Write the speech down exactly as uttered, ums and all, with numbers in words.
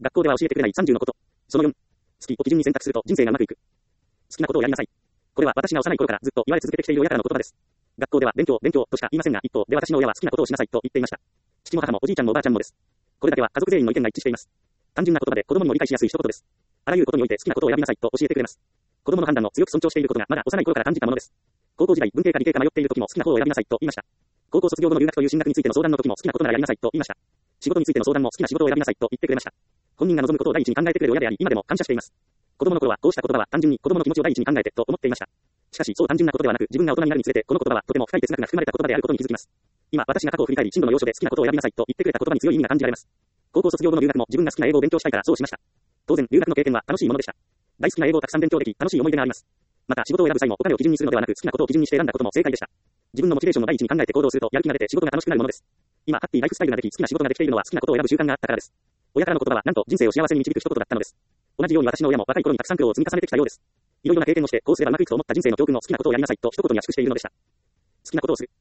学校では教えてくれないさんじゅうのこと。そのよん。好きを基準に選択すると人生がうまくいく。好きなことをやりなさい。これは私が幼い頃からずっと言われ続けてきている親からの言葉です。学校では勉強、勉強としか言いませんが、一方で私の親は好きなことをしなさいと言っていました。父も母もおじいちゃんもおばあちゃんもです。これだけは家族全員の意見が一致しています。単純な言葉で子供にも理解しやすい一言です。あらゆることにおいて好きなことを選びなさいと教えてくれます。子供の判断を強く尊重していることがまだ幼い頃から感じたものです。高校時代、文系か理系か迷っている時も好きな方を選びなさいと言いました。高校卒業後の留学という進学についての相談の時も好きなことならやりなさいと言いました。仕事についての相談も好きな仕事を選びなさいと言ってくれました。本人が望むことを第一に考えてくれる親であり、今でも感謝しています。子供の頃はこうした言葉は単純に子供の気持ちを第一に考えてと思っていました。しかしそう単純なことではなく、自分が大人になるにつれてこの言葉はとても深い哲学が含まれた言葉であることに気づきます。今私が過去を振り返り進路の要所で好きなことを選びなさいと言ってくれた言葉に強い意味が感じられます。高校卒業後の留学も自分が好きな英語を勉強したいからそうしました。当然留学の経験は楽しいものでした。大好きな英語をたくさん勉強でき楽しい思い出があります。また仕事を選ぶ際もお金を基準にするのではなく好きなことを基準にして選んだことも正解でした。自分のモチベーションを第一に考えて行動するとやる気が出て仕事が楽しくなるものです。今ハッピーライフスタイルができ好きな仕事ができているのは好きなことを選ぶ習慣があったからです。親からの言葉はなんと人生を幸せに導く一言だったのです。同じように私の親も若い頃にたくさん苦労を積み重ねてきたようです。いろいろな経験をしてこうすればうまくいくと思った人生の教訓を好きなことをやりなさいと一言に圧縮しているのでした。好きなことをする。